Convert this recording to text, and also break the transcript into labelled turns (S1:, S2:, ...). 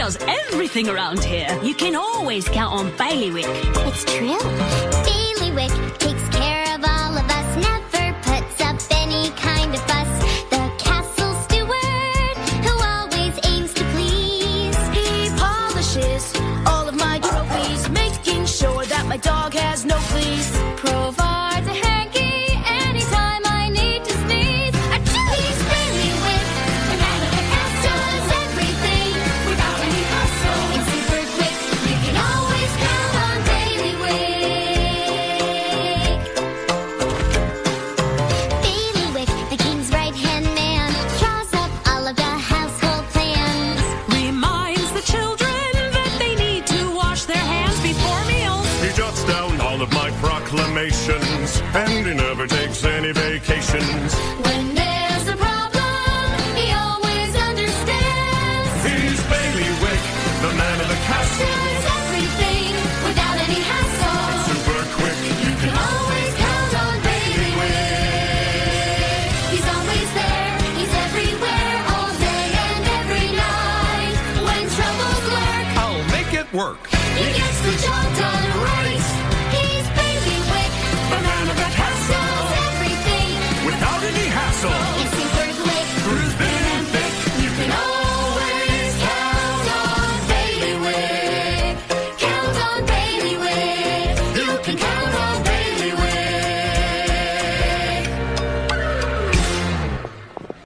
S1: does everything around here. You can always count on Bailiwick.
S2: It's true. Bailiwick takes care of all of us, never puts up any kind of fuss. The castle steward who always aims to please.
S3: He polishes all of my trophies, making sure that my dog has no fleas.
S2: Provides a hanky anytime I need to sneeze. He's Bailiwick, the man of the castle. Does everything without any hustle. It's super quick, you can always count on Bailiwick. Bailiwick, the king's right-hand man, draws up all of the household plans.
S1: Reminds the children that they need to wash their hands before meals.
S4: He jots down all of my proclamations, and he never takes any vacations.
S2: When there's a problem, he always understands.
S4: He's Bailiwick, the man of the castle.
S2: Does everything without any hassle.
S4: Super quick, you can
S2: Always count on Bailiwick. He's always there, he's everywhere, all day and every night. When troubles lurk,
S5: I'll make it work.
S2: he gets the job done right. He's Bailiwick,
S4: the man of the castle.
S2: does everything
S4: Without any hassle.